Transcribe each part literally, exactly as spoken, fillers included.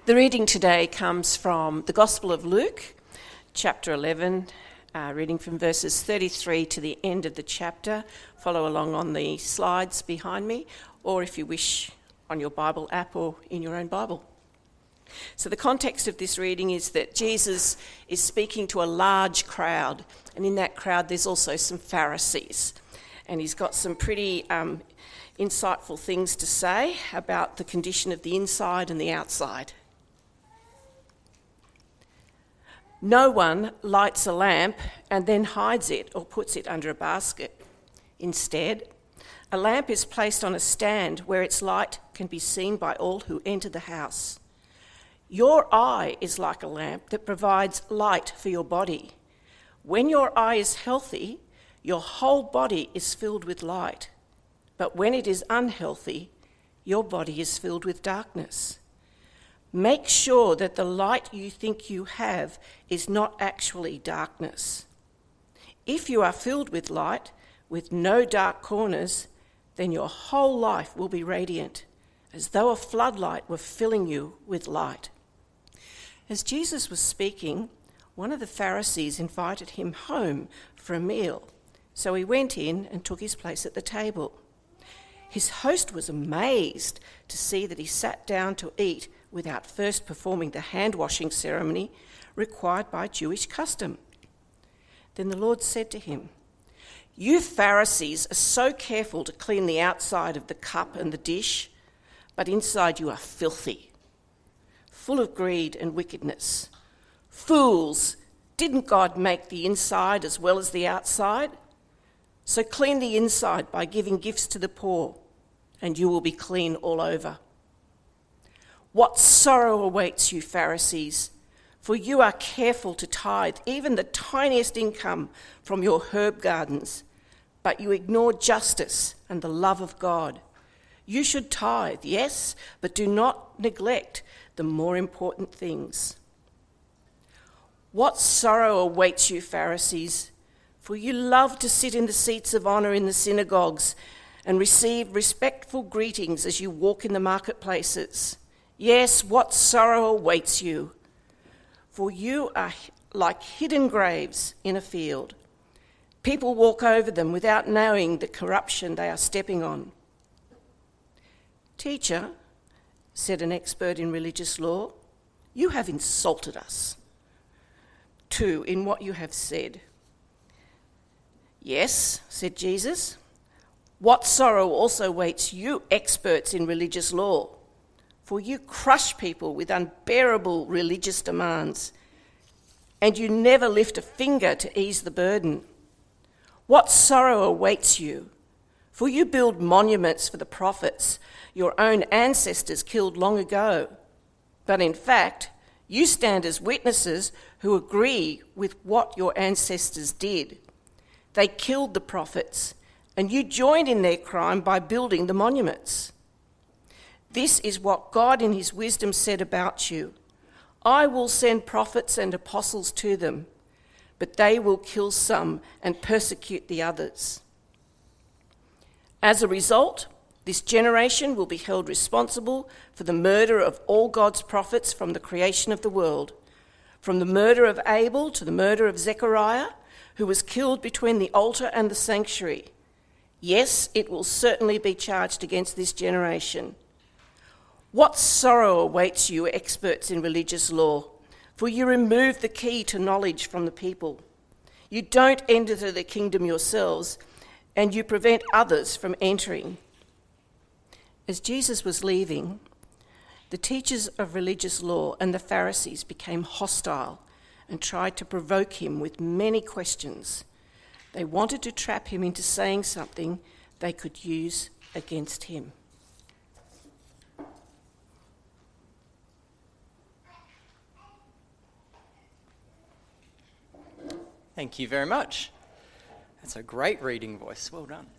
The reading today comes from the Gospel of Luke, chapter eleven, uh, reading from verses thirty-three to the end of the chapter. Follow along on the slides behind me, or if you wish, on your Bible app or in your own Bible. So the context of this reading is that Jesus is speaking to a large crowd, and in that crowd there's also some Pharisees. And he's got some pretty um, insightful things to say about the condition of the inside and the outside. No one lights a lamp and then hides it or puts it under a basket. Instead, a lamp is placed on a stand where its light can be seen by all who enter the house. Your eye is like a lamp that provides light for your body. When your eye is healthy, your whole body is filled with light. But when it is unhealthy, your body is filled with darkness. Make sure that the light you think you have is not actually darkness. If you are filled with light, with no dark corners, then your whole life will be radiant, as though a floodlight were filling you with light. As Jesus was speaking, one of the Pharisees invited him home for a meal, so he went in and took his place at the table. His host was amazed to see that he sat down to eat without first performing the hand-washing ceremony required by Jewish custom. Then the Lord said to him, "You Pharisees are so careful to clean the outside of the cup and the dish, but inside you are filthy, full of greed and wickedness. Fools, didn't God make the inside as well as the outside? So clean the inside by giving gifts to the poor, and you will be clean all over. What sorrow awaits you, Pharisees, for you are careful to tithe even the tiniest income from your herb gardens, but you ignore justice and the love of God. You should tithe, yes, but do not neglect the more important things. What sorrow awaits you, Pharisees, for you love to sit in the seats of honour in the synagogues and receive respectful greetings as you walk in the marketplaces. Yes, what sorrow awaits you, for you are like hidden graves in a field. People walk over them without knowing the corruption they are stepping on." "Teacher," said an expert in religious law, "you have insulted us, too, in what you have said." "Yes," said Jesus, "what sorrow also waits you experts in religious law, for you crush people with unbearable religious demands, and you never lift a finger to ease the burden. What sorrow awaits you, for you build monuments for the prophets your own ancestors killed long ago, but in fact, you stand as witnesses who agree with what your ancestors did. They killed the prophets, and you joined in their crime by building the monuments. This is what God in his wisdom said about you. I will send prophets and apostles to them, but they will kill some and persecute the others. As a result, this generation will be held responsible for the murder of all God's prophets from the creation of the world, from the murder of Abel to the murder of Zechariah, who was killed between the altar and the sanctuary. Yes, it will certainly be charged against this generation. What sorrow awaits you, experts in religious law, for you remove the key to knowledge from the people. You don't enter the kingdom yourselves, and you prevent others from entering." As Jesus was leaving, the teachers of religious law and the Pharisees became hostile and tried to provoke him with many questions. They wanted to trap him into saying something they could use against him. Thank you very much. That's a great reading voice. Well done.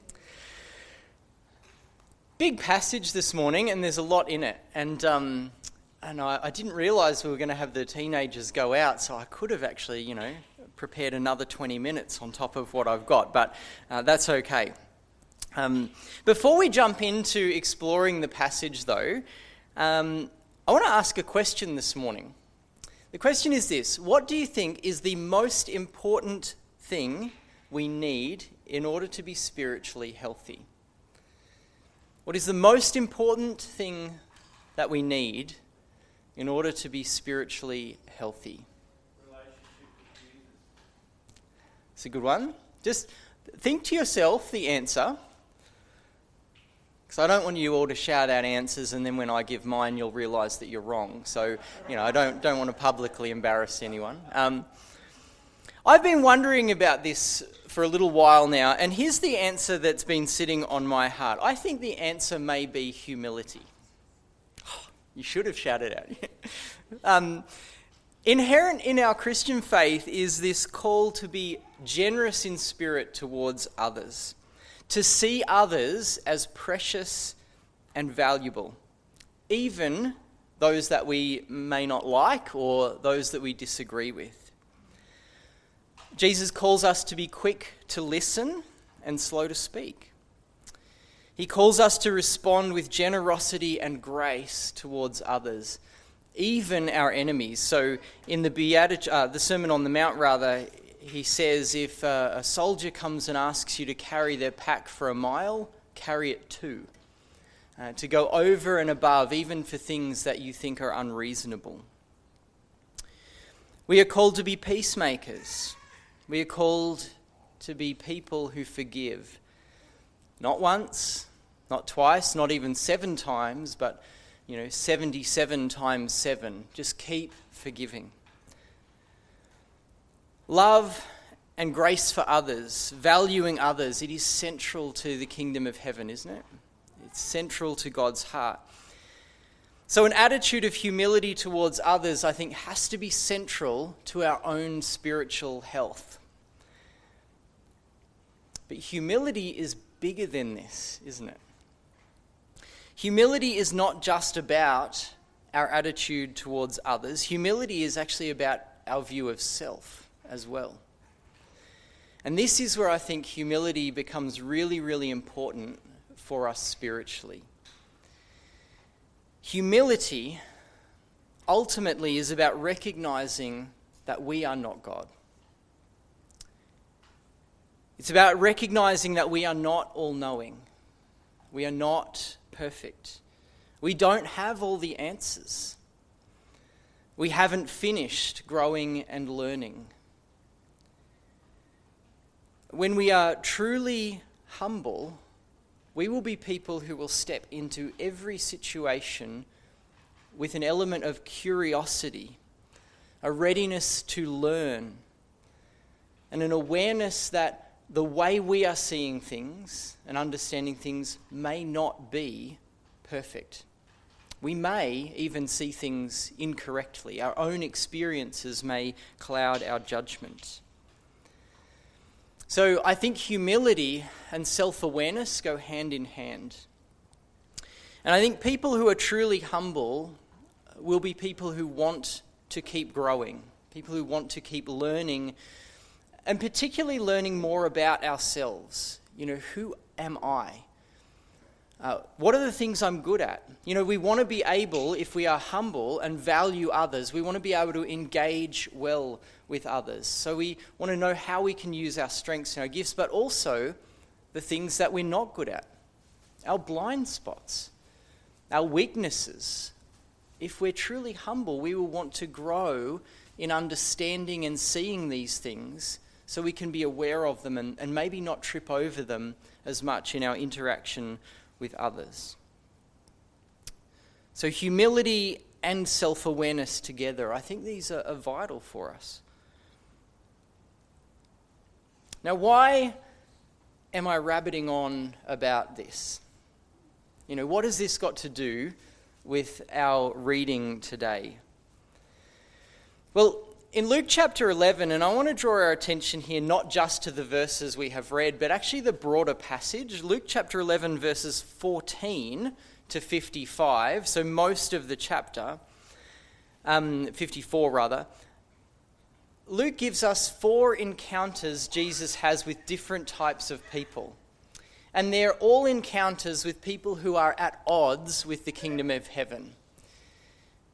Big passage this morning, and there's a lot in it. And um, and I, I didn't realise we were going to have the teenagers go out, so I could have actually, you know, prepared another twenty minutes on top of what I've got, but uh, that's okay. Um, before we jump into exploring the passage, though, um, I want to ask a question this morning. The question is this: what do you think is the most important thing we need in order to be spiritually healthy? What is the most important thing that we need in order to be spiritually healthy? Relationship with Jesus. It's a good one. Just think to yourself the answer, because I don't want you all to shout out answers and then when I give mine you'll realise that you're wrong. So, you know, I don't don't want to publicly embarrass anyone. Um, I've been wondering about this for a little while now, and here's the answer that's been sitting on my heart. I think the answer may be humility. You should have shouted out. um, inherent in our Christian faith is this call to be generous in spirit towards others, to see others as precious and valuable, even those that we may not like or those that we disagree with. Jesus calls us to be quick to listen and slow to speak. He calls us to respond with generosity and grace towards others, even our enemies. So in the Beati- uh, the Sermon on the Mount, rather, he says, if uh, a soldier comes and asks you to carry their pack for a mile, carry it too. Uh, to go over and above, even for things that you think are unreasonable. We are called to be peacemakers. We are called to be people who forgive. Not once, not twice, not even seven times, but, you know, seventy-seven times seven. Just keep forgiving. Love and grace for others, valuing others, it is central to the kingdom of heaven, isn't it? It's central to God's heart. So an attitude of humility towards others, I think, has to be central to our own spiritual health. But humility is bigger than this, isn't it? Humility is not just about our attitude towards others. Humility is actually about our view of self as well. And this is where I think humility becomes really, really important for us spiritually. Humility ultimately is about recognizing that we are not God. It's about recognizing that we are not all-knowing. We are not perfect. We don't have all the answers. We haven't finished growing and learning. When we are truly humble, we will be people who will step into every situation with an element of curiosity, a readiness to learn, and an awareness that the way we are seeing things and understanding things may not be perfect. We may even see things incorrectly. Our own experiences may cloud our judgment. So I think humility and self-awareness go hand in hand. And I think people who are truly humble will be people who want to keep growing, people who want to keep learning, and particularly learning more about ourselves. You know, who am I? Uh, what are the things I'm good at? You know, we want to be able, if we are humble and value others, we want to be able to engage well with others. So we want to know how we can use our strengths and our gifts, but also the things that we're not good at, our blind spots, our weaknesses. If we're truly humble, we will want to grow in understanding and seeing these things so we can be aware of them and, and maybe not trip over them as much in our interaction with others. So humility and self-awareness together, I think these are, are vital for us. Now, why am I rabbiting on about this? You know, what has this got to do with our reading today? Well, in Luke chapter eleven, and I want to draw our attention here not just to the verses we have read, but actually the broader passage. Luke chapter eleven, verses fourteen to fifty-five, so most of the chapter, um, fifty-four rather. Luke gives us four encounters Jesus has with different types of people. And they're all encounters with people who are at odds with the kingdom of heaven.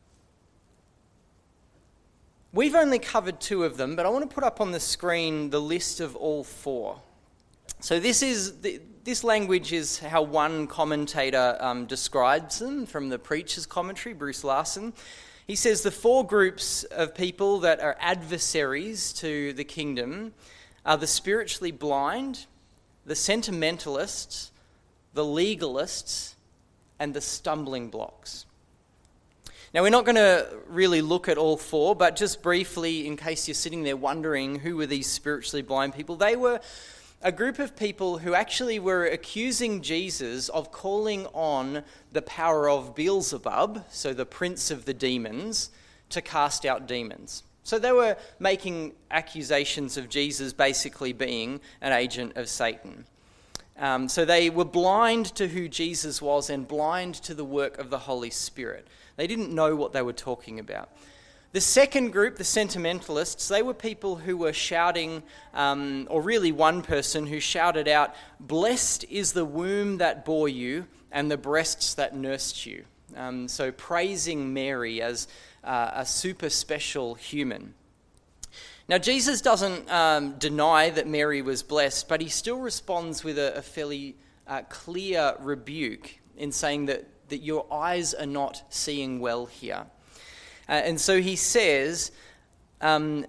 We've only covered two of them, but I want to put up on the screen the list of all four. So this is the, this language is how one commentator um, describes them from the Preacher's Commentary, Bruce Larson. He says the four groups of people that are adversaries to the kingdom are the spiritually blind, the sentimentalists, the legalists, and the stumbling blocks. Now, we're not going to really look at all four, but just briefly, in case you're sitting there wondering who were these spiritually blind people, they were a group of people who actually were accusing Jesus of calling on the power of Beelzebub, so the prince of the demons, to cast out demons. So they were making accusations of Jesus basically being an agent of Satan. Um, so they were blind to who Jesus was and blind to the work of the Holy Spirit. They didn't know what they were talking about. The second group, the sentimentalists, they were people who were shouting, um, or really one person who shouted out, "Blessed is the womb that bore you and the breasts that nursed you." Um, so praising Mary as uh, a super special human. Now, Jesus doesn't um, deny that Mary was blessed, but he still responds with a, a fairly uh, clear rebuke in saying that, that your eyes are not seeing well here. Uh, and so he says, um,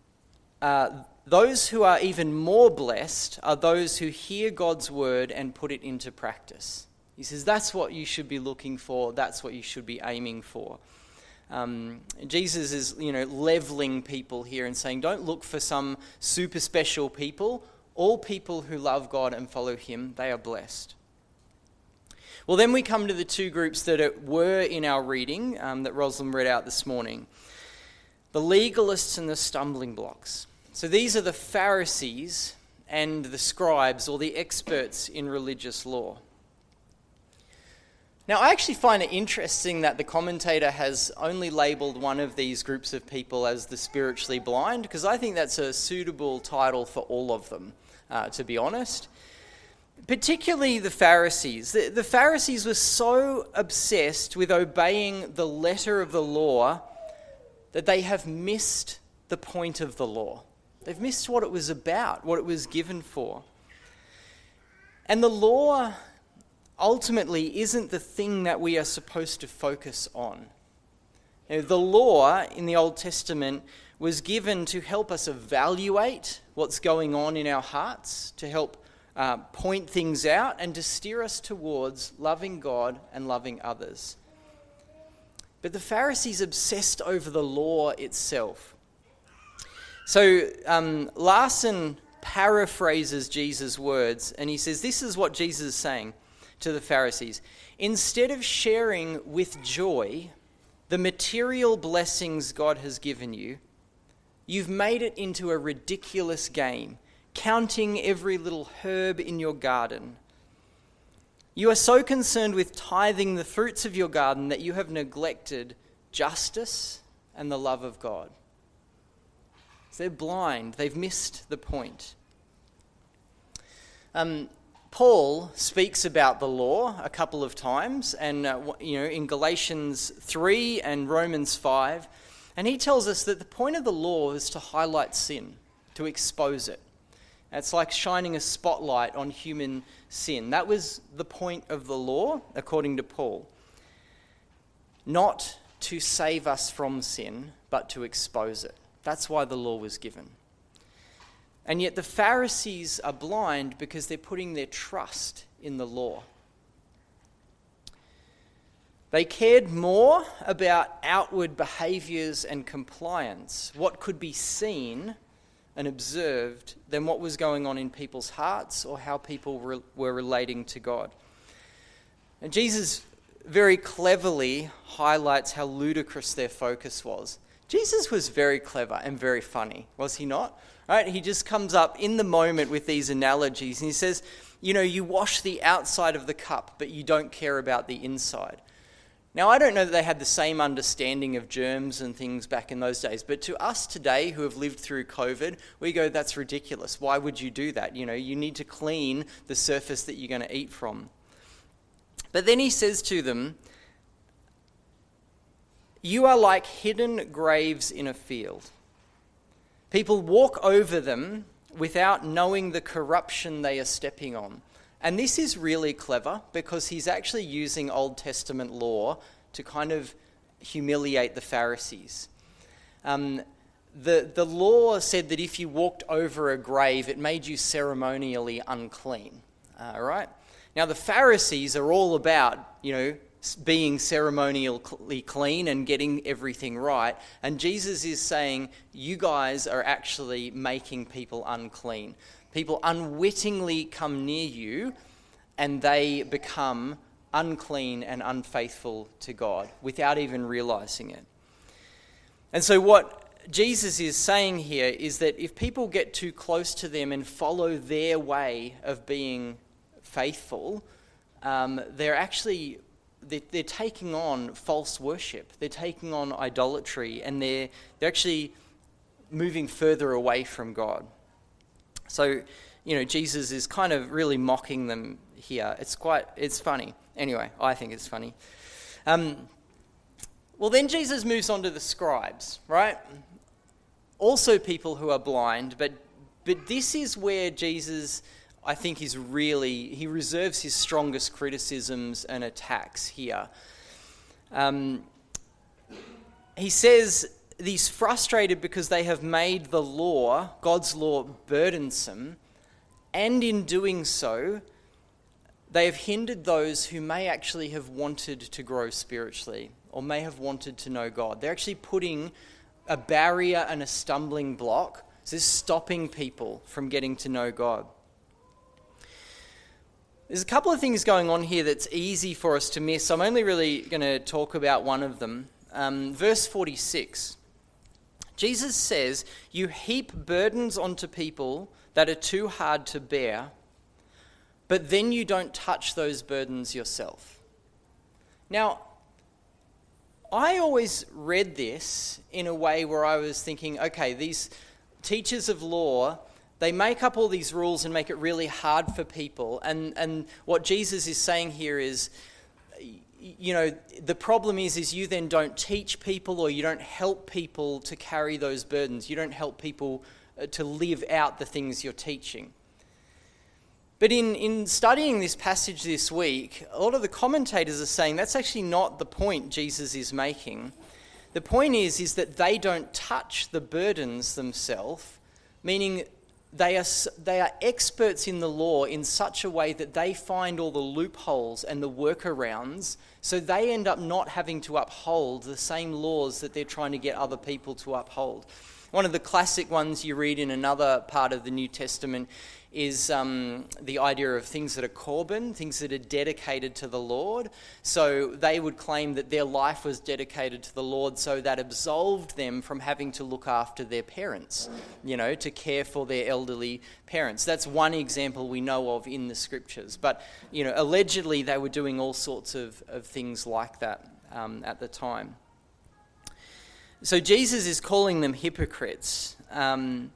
uh, those who are even more blessed are those who hear God's word and put it into practice. He says that's what you should be looking for, that's what you should be aiming for. Um, Jesus is, you know, leveling people here and saying, don't look for some super special people. All people who love God and follow him, they are blessed. Well, then we come to the two groups that were in our reading um, that Rosalind read out this morning. The legalists and the stumbling blocks. So these are the Pharisees and the scribes, or the experts in religious law. Now, I actually find it interesting that the commentator has only labelled one of these groups of people as the spiritually blind, because I think that's a suitable title for all of them, uh, to be honest. Particularly the Pharisees. The, the Pharisees were so obsessed with obeying the letter of the law that they have missed the point of the law. They've missed what it was about, what it was given for. And the law ultimately isn't the thing that we are supposed to focus on. You know, the law in the Old Testament was given to help us evaluate what's going on in our hearts, to help Uh, point things out and to steer us towards loving God and loving others. But the Pharisees obsessed over the law itself. So um, Larson paraphrases Jesus' words, and he says, this is what Jesus is saying to the Pharisees. Instead of sharing with joy the material blessings God has given you, you've made it into a ridiculous game, counting every little herb in your garden. You are so concerned with tithing the fruits of your garden that you have neglected justice and the love of God. So they're blind. They've missed the point. Um, Paul speaks about the law a couple of times, and uh, you know, in Galatians three and Romans five, and he tells us that the point of the law is to highlight sin, to expose it. It's like shining a spotlight on human sin. That was the point of the law, according to Paul. Not to save us from sin, but to expose it. That's why the law was given. And yet the Pharisees are blind because they're putting their trust in the law. They cared more about outward behaviours and compliance, what could be seen and observed, than what was going on in people's hearts or how people re- were relating to God. And Jesus very cleverly highlights how ludicrous their focus was. Jesus was very clever and very funny, was he not? Right? He just comes up in the moment with these analogies and he says, you know, you wash the outside of the cup, but you don't care about the inside. Now, I don't know that they had the same understanding of germs and things back in those days, but to us today who have lived through COVID, we go, that's ridiculous. Why would you do that? You know, you need to clean the surface that you're going to eat from. But then he says to them, you are like hidden graves in a field. People walk over them without knowing the corruption they are stepping on. And this is really clever because he's actually using Old Testament law to kind of humiliate the Pharisees. Um, the, the law said that if you walked over a grave, it made you ceremonially unclean. All right? Now, the Pharisees are all about, you know, being ceremonially clean and getting everything right. And Jesus is saying, you guys are actually making people unclean. People unwittingly come near you and they become unclean and unfaithful to God without even realizing it. And so what Jesus is saying here is that if people get too close to them and follow their way of being faithful, um, they're actually they're, they're taking on false worship. They're taking on idolatry, and they're they're actually moving further away from God. So, you know, Jesus is kind of really mocking them here. It's quite it's funny. Anyway, I think it's funny. Um, well, then Jesus moves on to the scribes, right? Also people who are blind, but but this is where Jesus, I think, is really, he reserves his strongest criticisms and attacks here. Um, he says he's frustrated because they have made the law, God's law, burdensome, and in doing so, they have hindered those who may actually have wanted to grow spiritually or may have wanted to know God. They're actually putting a barrier and a stumbling block. So this is stopping people from getting to know God. There's a couple of things going on here that's easy for us to miss. I'm only really going to talk about one of them. Um, verse forty-six. Jesus says, you heap burdens onto people that are too hard to bear, but then you don't touch those burdens yourself. Now, I always read this in a way where I was thinking, okay, these teachers of law, they make up all these rules and make it really hard for people. And, and what Jesus is saying here is, you know, the problem is, is you then don't teach people or you don't help people to carry those burdens. You don't help people to live out the things you're teaching. But in, in studying this passage this week, a lot of the commentators are saying that's actually not the point Jesus is making. The point is, is that they don't touch the burdens themselves, meaning they are, they are experts in the law in such a way that they find all the loopholes and the workarounds, so they end up not having to uphold the same laws that they're trying to get other people to uphold. One of the classic ones you read in another part of the New Testament is um, the idea of things that are korban, things that are dedicated to the Lord. So they would claim that their life was dedicated to the Lord, so that absolved them from having to look after their parents, you know, to care for their elderly parents. That's one example we know of in the scriptures. But, you know, allegedly they were doing all sorts of, of things like that um, at the time. So Jesus is calling them hypocrites. Um,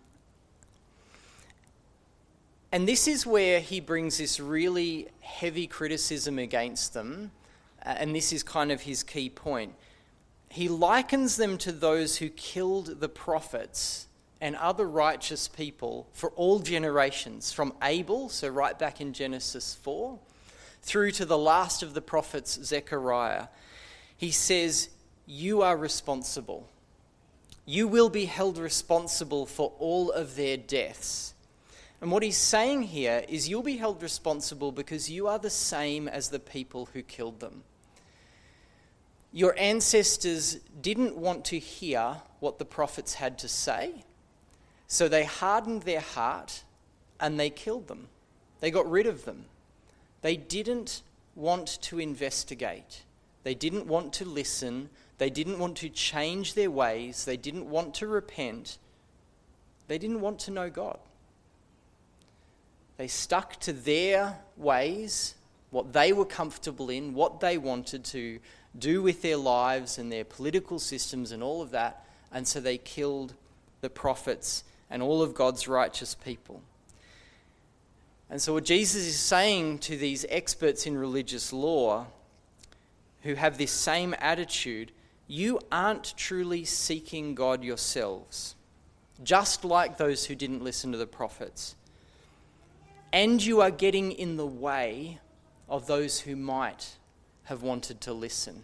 and this is where he brings this really heavy criticism against them. Uh, and this is kind of his key point. He likens them to those who killed the prophets and other righteous people for all generations, from Abel, so right back in Genesis four, through to the last of the prophets, Zechariah. He says, you are responsible. You will be held responsible for all of their deaths. And what he's saying here is you'll be held responsible because you are the same as the people who killed them. Your ancestors didn't want to hear what the prophets had to say, so they hardened their heart and they killed them. They got rid of them. They didn't want to investigate. They didn't want to listen. They didn't want to change their ways. They didn't want to repent. They didn't want to know God. They stuck to their ways, what they were comfortable in, what they wanted to do with their lives and their political systems and all of that, and so they killed the prophets and all of God's righteous people. And so what Jesus is saying to these experts in religious law who have this same attitude, you aren't truly seeking God yourselves. just like those who didn't listen to the prophets. And you are getting in the way of those who might have wanted to listen.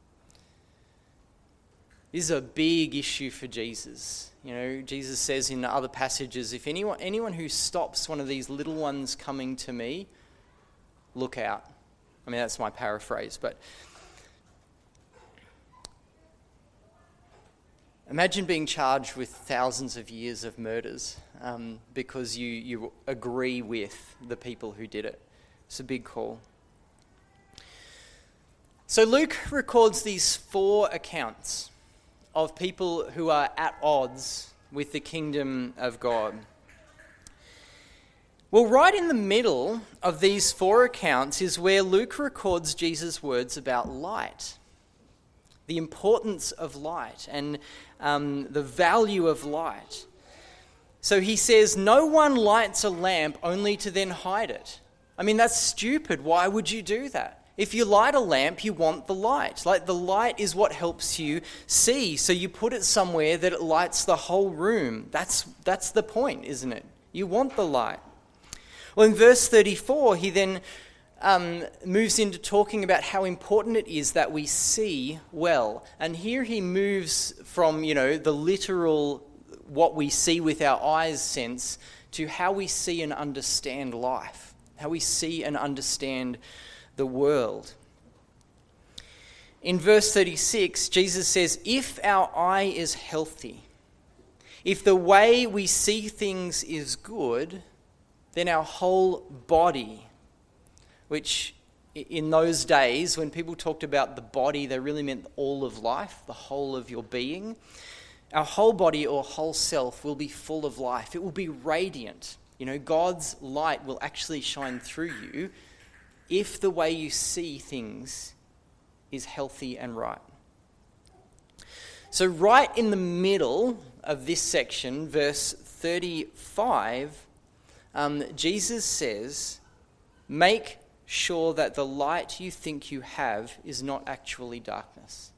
This is a big issue for Jesus. You know, Jesus says in other passages, if anyone anyone who stops one of these little ones coming to me, look out. I mean, that's my paraphrase, but imagine being charged with thousands of years of murders um, because you, you agree with the people who did it. It's a big call. So Luke records these four accounts of people who are at odds with the kingdom of God. Well, right in the middle of these four accounts is where Luke records Jesus' words about light, the importance of light and um, the value of light. So he says, no one lights a lamp only to then hide it. I mean, that's stupid. Why would you do that? If you light a lamp, you want the light. Like, the light is what helps you see. So you put it somewhere that it lights the whole room. That's, that's the point, isn't it? You want the light. Well, in verse thirty-four, he then um, moves into talking about how important it is that we see well. And here he moves from, you know, the literal, what we see with our eyes sense, to how we see and understand life, how we see and understand the world. In verse thirty-six, Jesus says, if our eye is healthy, if the way we see things is good, then our whole body, which in those days, when people talked about the body, they really meant all of life, the whole of your being. Our whole body or whole self will be full of life. It will be radiant. You know, God's light will actually shine through you if the way you see things is healthy and right. So right in the middle of this section, verse thirty-five, um, Jesus says, make sure that the light you think you have is not actually darkness.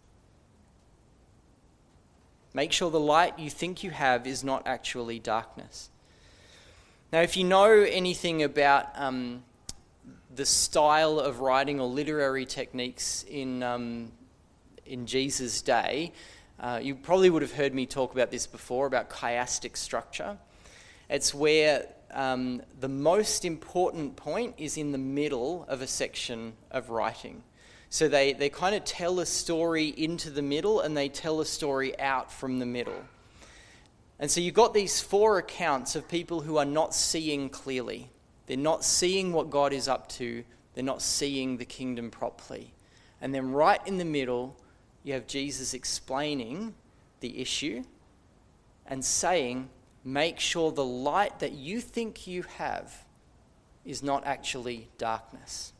Make sure the light you think you have is not actually darkness. Now, if you know anything about um, the style of writing or literary techniques in um, in Jesus' day, uh, you probably would have heard me talk about this before, about chiastic structure. It's where um, the most important point is in the middle of a section of writing. So they, they kind of tell a story into the middle and they tell a story out from the middle. And so you've got these four accounts of people who are not seeing clearly. They're not seeing what God is up to. They're not seeing the kingdom properly. And then right in the middle, you have Jesus explaining the issue and saying, make sure the light that you think you have is not actually darkness.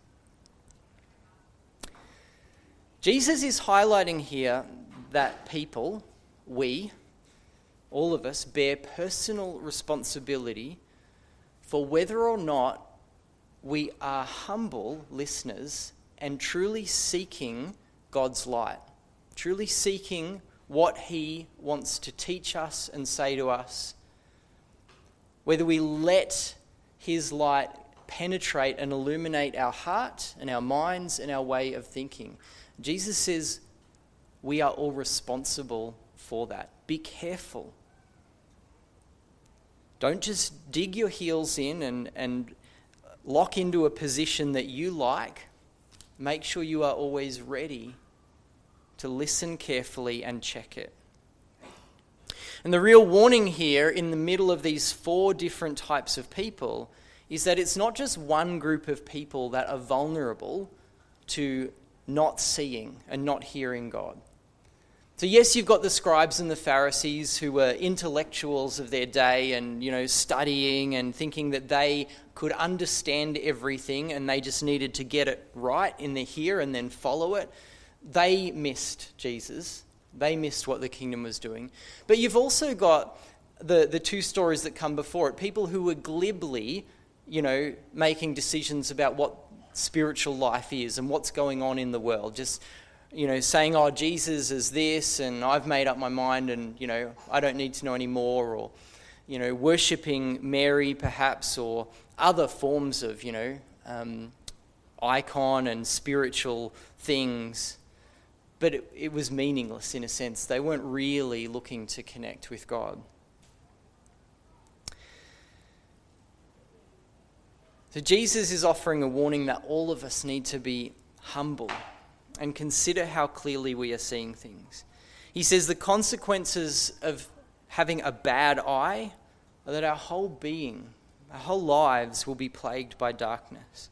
Jesus is highlighting here that people, we, all of us, bear personal responsibility for whether or not we are humble listeners and truly seeking God's light, truly seeking what he wants to teach us and say to us, whether we let his light penetrate and illuminate our heart and our minds and our way of thinking. Jesus says we are all responsible for that. Be careful. Don't just dig your heels in and, and lock into a position that you like. Make sure you are always ready to listen carefully and check it. And the real warning here in the middle of these four different types of people is that it's not just one group of people that are vulnerable to not seeing and not hearing God. So yes, you've got the scribes and the Pharisees who were intellectuals of their day and, you know, studying and thinking that they could understand everything and they just needed to get it right in the here and then follow it. They missed Jesus. They missed what the kingdom was doing. But you've also got the, the two stories that come before it, people who were glibly, you know, making decisions about what spiritual life is and what's going on in the world, just you know, saying, oh, Jesus is this, and I've made up my mind, and, you know, I don't need to know anymore, or, you know, worshipping Mary perhaps, or other forms of, you know, um, icon and spiritual things. But it, it was meaningless in a sense. They weren't really looking to connect with God. So Jesus is offering a warning that all of us need to be humble and consider how clearly we are seeing things. He says the consequences of having a bad eye are that our whole being, our whole lives will be plagued by darkness.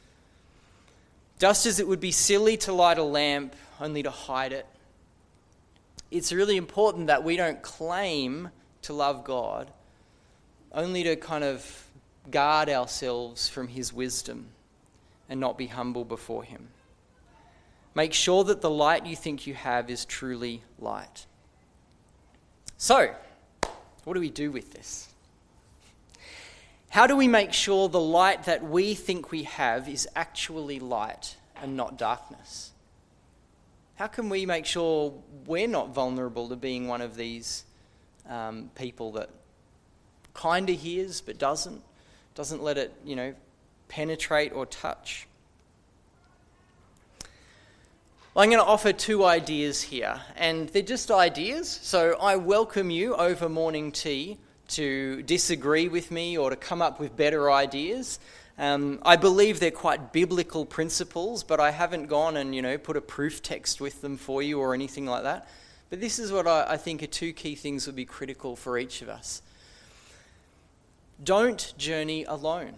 Just as it would be silly to light a lamp only to hide it, it's really important that we don't claim to love God only to kind of guard ourselves from his wisdom and not be humble before him. Make sure that the light you think you have is truly light. So, what do we do with this? How do we make sure the light that we think we have is actually light and not darkness? How can we make sure we're not vulnerable to being one of these um, people that kind of hears but doesn't, doesn't let it, you know, penetrate or touch? Well, I'm going to offer two ideas here, and they're just ideas, so I welcome you over morning tea to disagree with me or to come up with better ideas. Um, I believe they're quite biblical principles, but I haven't gone and, you know, put a proof text with them for you or anything like that. But this is what I, I think are two key things that would be critical for each of us. Don't journey alone.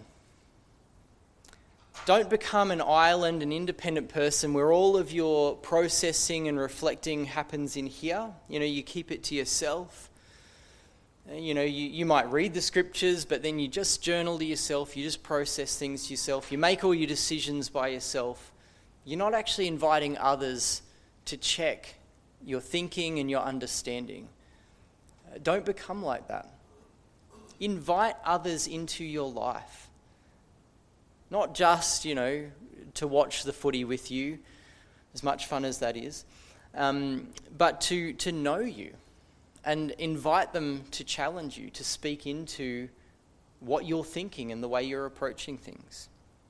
Don't become an island, an independent person where all of your processing and reflecting happens in here. You know, you keep it to yourself. You know, you, you might read the scriptures, but then you just journal to yourself. You just process things to yourself. You make all your decisions by yourself. You're not actually inviting others to check your thinking and your understanding. Don't become like that. Invite others into your life. Not just, you know, to watch the footy with you, as much fun as that is, um, but to, to know you and invite them to challenge you, to speak into what you're thinking and the way you're approaching things.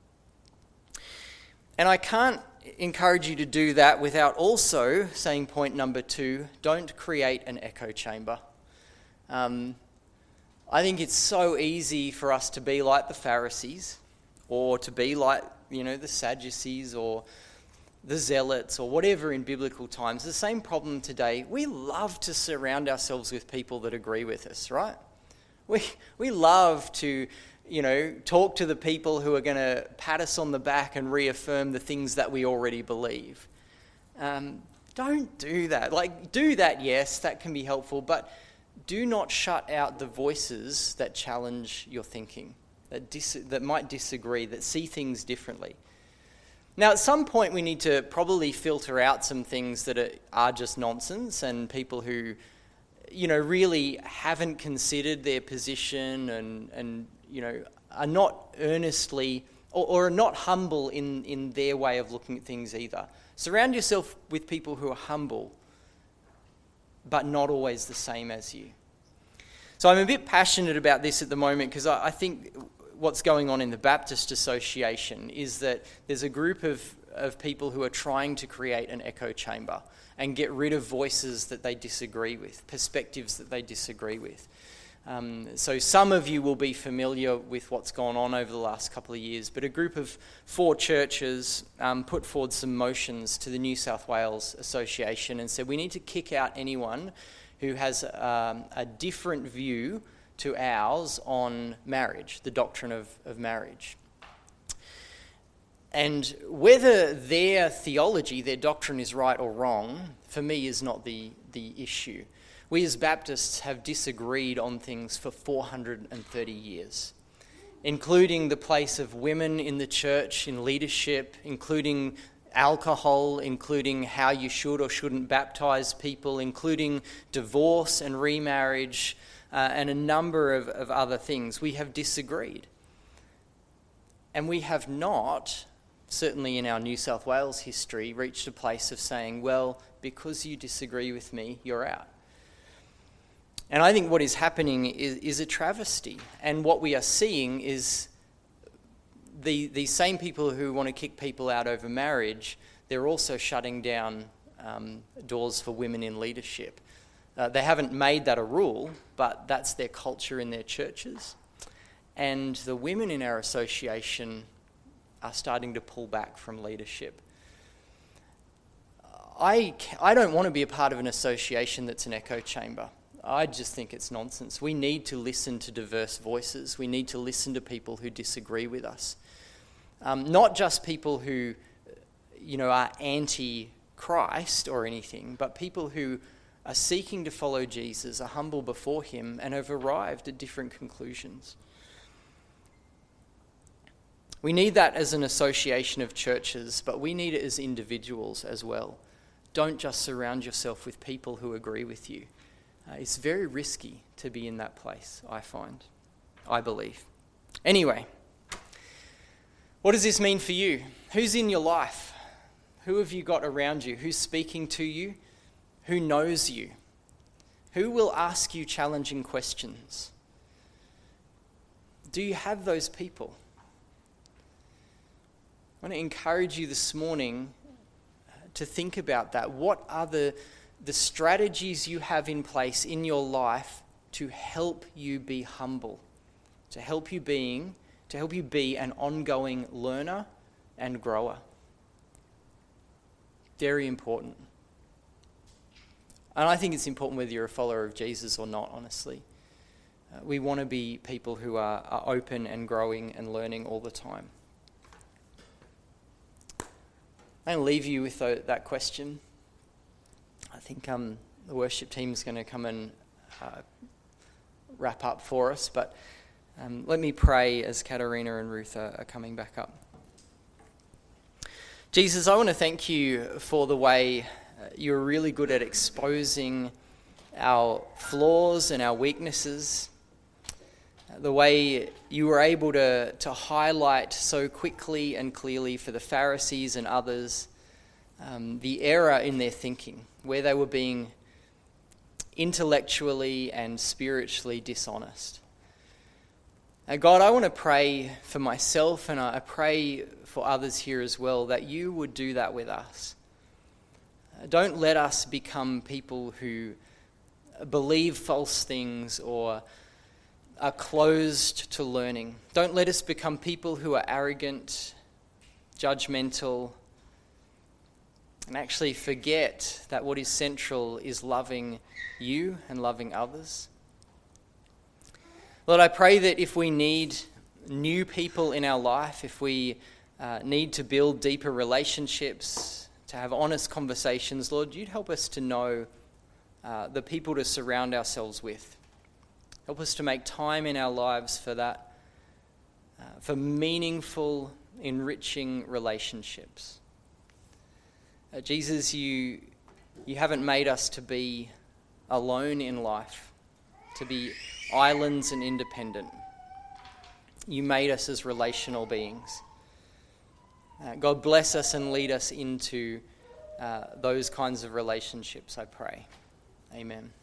And I can't encourage you to do that without also saying point number two, don't create an echo chamber. Um, I think it's so easy for us to be like the Pharisees, or to be like, you know, the Sadducees or the Zealots or whatever in biblical times. The same problem today. We love to surround ourselves with people that agree with us, right? We we love to, you know, talk to the people who are going to pat us on the back and reaffirm the things that we already believe. Um, don't do that. Like, do that, yes, that can be helpful, but do not shut out the voices that challenge your thinking. That, dis- that might disagree, that see things differently. Now, at some point, we need to probably filter out some things that are, are just nonsense, and people who, you know, really haven't considered their position and, and you know, are not earnestly or, or are not humble in, in their way of looking at things either. Surround yourself with people who are humble, but not always the same as you. So I'm a bit passionate about this at the moment because I, I think what's going on in the Baptist Association is that there's a group of, of people who are trying to create an echo chamber and get rid of voices that they disagree with, perspectives that they disagree with. Um, so some of you will be familiar with what's gone on over the last couple of years, but a group of four churches um, put forward some motions to the New South Wales Association and said we need to kick out anyone who has um, a different view to ours on marriage, the doctrine of, of marriage. And whether their theology, their doctrine is right or wrong, for me is not the, the issue. We as Baptists have disagreed on things for four hundred thirty years, including the place of women in the church, in leadership, including alcohol, including how you should or shouldn't baptize people, including divorce and remarriage, Uh, and a number of, of other things. We have disagreed. And we have not certainly in our New South Wales history, reached a place of saying, well, because you disagree with me, you're out. And I think what is happening is, is a travesty. And what we are seeing is the these same people who want to kick people out over marriage, they're also shutting down um, doors for women in leadership. Uh, they haven't made that a rule, but that's their culture in their churches. And the women in our association are starting to pull back from leadership. I, I don't want to be a part of an association that's an echo chamber. I just think it's nonsense. We need to listen to diverse voices. We need to listen to people who disagree with us. Um, not just people who, you know, are anti-Christ or anything, but people who are seeking to follow Jesus, are humble before him, and have arrived at different conclusions. We need that as an association of churches, but we need it as individuals as well. Don't just surround yourself with people who agree with you. Uh, it's very risky to be in that place, I find, I believe. Anyway, what does this mean for you? Who's in your life? Who have you got around you? Who's speaking to you? Who knows you? Who will ask you challenging questions? Do you have those people? I want to encourage you this morning to think about that. What are the, the strategies you have in place in your life to help you be humble, to help you being, to help you be an ongoing learner and grower? Very important. And I think it's important whether you're a follower of Jesus or not, honestly. Uh, we want to be people who are, are open and growing and learning all the time. I'm going to leave you with that question. I think um, the worship team is going to come and uh, wrap up for us, but um, let me pray as Katarina and Ruth are, are coming back up. Jesus, I want to thank you for the way you're really good at exposing our flaws and our weaknesses, the way you were able to, to highlight so quickly and clearly for the Pharisees and others um, the error in their thinking, where they were being intellectually and spiritually dishonest. Now, God, I want to pray for myself, and I pray for others here as well, that you would do that with us. Don't let us become people who believe false things or are closed to learning. Don't let us become people who are arrogant, judgmental, and actually forget that what is central is loving you and loving others. Lord, I pray that if we need new people in our life, if we uh, need to build deeper relationships, to have honest conversations, Lord, you'd help us to know uh, the people to surround ourselves with. Help us to make time in our lives for that, uh, for meaningful, enriching relationships. Uh, Jesus, you you haven't made us to be alone in life, to be islands and independent. You made us as relational beings. Uh, God, bless us and lead us into uh, those kinds of relationships, I pray. Amen.